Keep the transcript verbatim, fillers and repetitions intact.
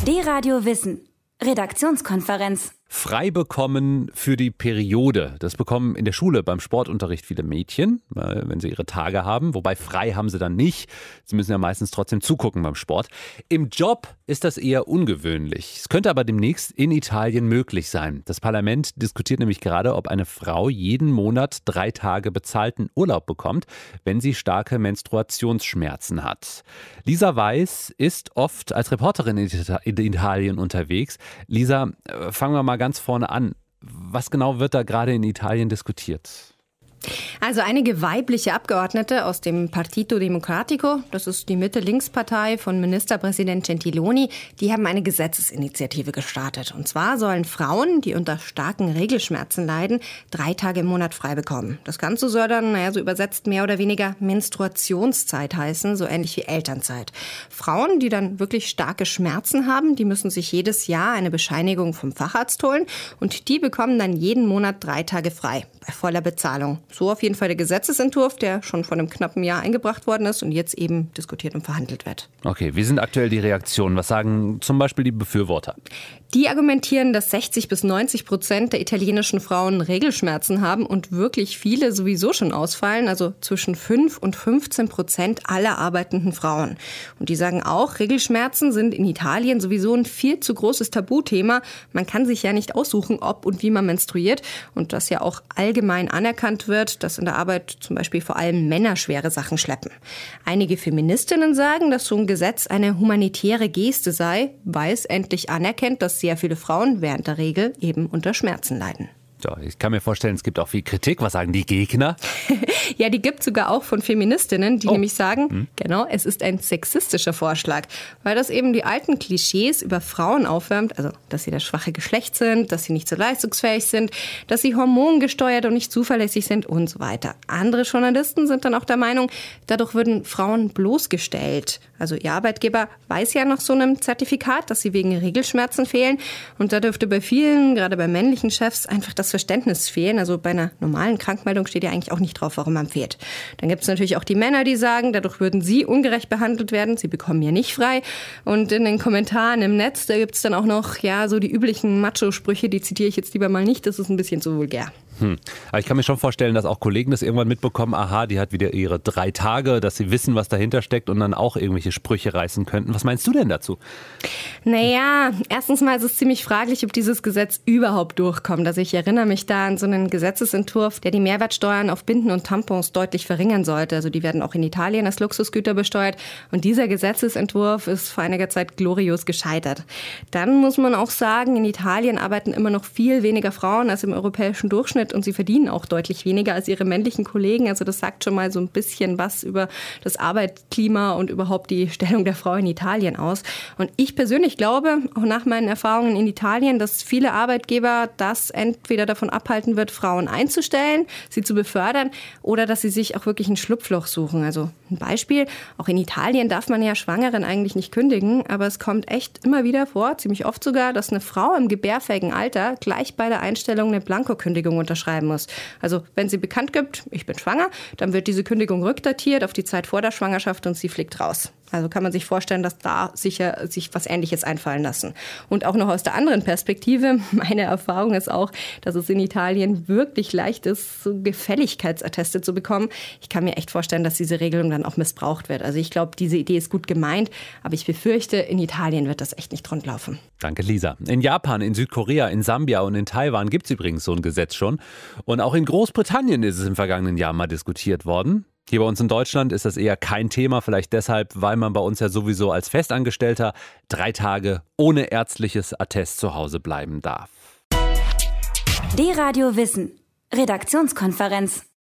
D-Radio Wissen. Redaktionskonferenz. Frei bekommen für die Periode. Das bekommen in der Schule beim Sportunterricht viele Mädchen, wenn sie ihre Tage haben. Wobei frei haben sie dann nicht. Sie müssen ja meistens trotzdem zugucken beim Sport. Im Job ist das eher ungewöhnlich. Es könnte aber demnächst in Italien möglich sein. Das Parlament diskutiert nämlich gerade, ob eine Frau jeden Monat drei Tage bezahlten Urlaub bekommt, wenn sie starke Menstruationsschmerzen hat. Lisa Weiß ist oft als Reporterin in Italien unterwegs. Lisa, fangen wir mal ganz vorne an. Was genau wird da gerade in Italien diskutiert? Also einige weibliche Abgeordnete aus dem Partito Democratico, das ist die Mitte-Links-Partei von Ministerpräsident Gentiloni, die haben eine Gesetzesinitiative gestartet. Und zwar sollen Frauen, die unter starken Regelschmerzen leiden, drei Tage im Monat frei bekommen. Das Ganze soll dann, naja, so übersetzt mehr oder weniger Menstruationszeit heißen, so ähnlich wie Elternzeit. Frauen, die dann wirklich starke Schmerzen haben, die müssen sich jedes Jahr eine Bescheinigung vom Facharzt holen und die bekommen dann jeden Monat drei Tage frei, bei voller Bezahlung. So auf jeden Fall der Gesetzesentwurf, der schon vor einem knappen Jahr eingebracht worden ist und jetzt eben diskutiert und verhandelt wird. Okay, wie sind aktuell die Reaktionen? Was sagen zum Beispiel die Befürworter? Die argumentieren, dass sechzig bis neunzig Prozent der italienischen Frauen Regelschmerzen haben und wirklich viele sowieso schon ausfallen, also zwischen fünf und fünfzehn Prozent aller arbeitenden Frauen. Und die sagen auch, Regelschmerzen sind in Italien sowieso ein viel zu großes Tabuthema. Man kann sich ja nicht aussuchen, ob und wie man menstruiert und das ja auch allgemein anerkannt wird, dass in der Arbeit zum Beispiel vor allem Männer schwere Sachen schleppen. Einige Feministinnen sagen, dass so ein Gesetz eine humanitäre Geste sei, weil es endlich anerkennt, dass sehr viele Frauen während der Regel eben unter Schmerzen leiden. Ja, ich kann mir vorstellen, es gibt auch viel Kritik. Was sagen die Gegner? Ja, die gibt es sogar auch von Feministinnen, die oh. nämlich sagen, hm. genau, es ist ein sexistischer Vorschlag, weil das eben die alten Klischees über Frauen aufwärmt, also dass sie das schwache Geschlecht sind, dass sie nicht so leistungsfähig sind, dass sie hormongesteuert und nicht zuverlässig sind und so weiter. Andere Journalisten sind dann auch der Meinung, dadurch würden Frauen bloßgestellt. Also ihr Arbeitgeber weiß ja nach so einem Zertifikat, dass sie wegen Regelschmerzen fehlen und da dürfte bei vielen, gerade bei männlichen Chefs, einfach das Verständnis fehlen. Also bei einer normalen Krankmeldung steht ja eigentlich auch nicht drauf, warum man fehlt. Dann gibt es natürlich auch die Männer, die sagen, dadurch würden sie ungerecht behandelt werden. Sie bekommen ja nicht frei. Und in den Kommentaren im Netz, da gibt es dann auch noch ja so die üblichen Macho-Sprüche, die zitiere ich jetzt lieber mal nicht. Das ist ein bisschen zu vulgär. Hm. Aber ich kann mir schon vorstellen, dass auch Kollegen das irgendwann mitbekommen, aha, die hat wieder ihre drei Tage, dass sie wissen, was dahinter steckt und dann auch irgendwelche Sprüche reißen könnten. Was meinst du denn dazu? Naja, erstens mal ist es ziemlich fraglich, ob dieses Gesetz überhaupt durchkommt. Also ich erinnere mich da an so einen Gesetzesentwurf, der die Mehrwertsteuern auf Binden und Tampons deutlich verringern sollte. Also die werden auch in Italien als Luxusgüter besteuert und dieser Gesetzesentwurf ist vor einiger Zeit glorios gescheitert. Dann muss man auch sagen, in Italien arbeiten immer noch viel weniger Frauen als im europäischen Durchschnitt. Und sie verdienen auch deutlich weniger als ihre männlichen Kollegen. Also das sagt schon mal so ein bisschen was über das Arbeitsklima und überhaupt die Stellung der Frau in Italien aus. Und ich persönlich glaube, auch nach meinen Erfahrungen in Italien, dass viele Arbeitgeber das entweder davon abhalten wird, Frauen einzustellen, sie zu befördern oder dass sie sich auch wirklich ein Schlupfloch suchen. Also ein Beispiel, auch in Italien darf man ja Schwangeren eigentlich nicht kündigen, aber es kommt echt immer wieder vor, ziemlich oft sogar, dass eine Frau im gebärfähigen Alter gleich bei der Einstellung eine Blankokündigung unterschreiben muss. Also wenn sie bekannt gibt, ich bin schwanger, dann wird diese Kündigung rückdatiert auf die Zeit vor der Schwangerschaft und sie fliegt raus. Also kann man sich vorstellen, dass da sicher sich was Ähnliches einfallen lassen. Und auch noch aus der anderen Perspektive, meine Erfahrung ist auch, dass es in Italien wirklich leicht ist, so Gefälligkeitsatteste zu bekommen. Ich kann mir echt vorstellen, dass diese Regelung dann auch missbraucht wird. Also ich glaube, diese Idee ist gut gemeint, aber ich befürchte, in Italien wird das echt nicht rund laufen. Danke, Lisa. In Japan, in Südkorea, in Sambia und in Taiwan gibt es übrigens so ein Gesetz schon. Und auch in Großbritannien ist es im vergangenen Jahr mal diskutiert worden. Hier bei uns in Deutschland ist das eher kein Thema, vielleicht deshalb, weil man bei uns ja sowieso als Festangestellter drei Tage ohne ärztliches Attest zu Hause bleiben darf. D-Radio Wissen. Redaktionskonferenz.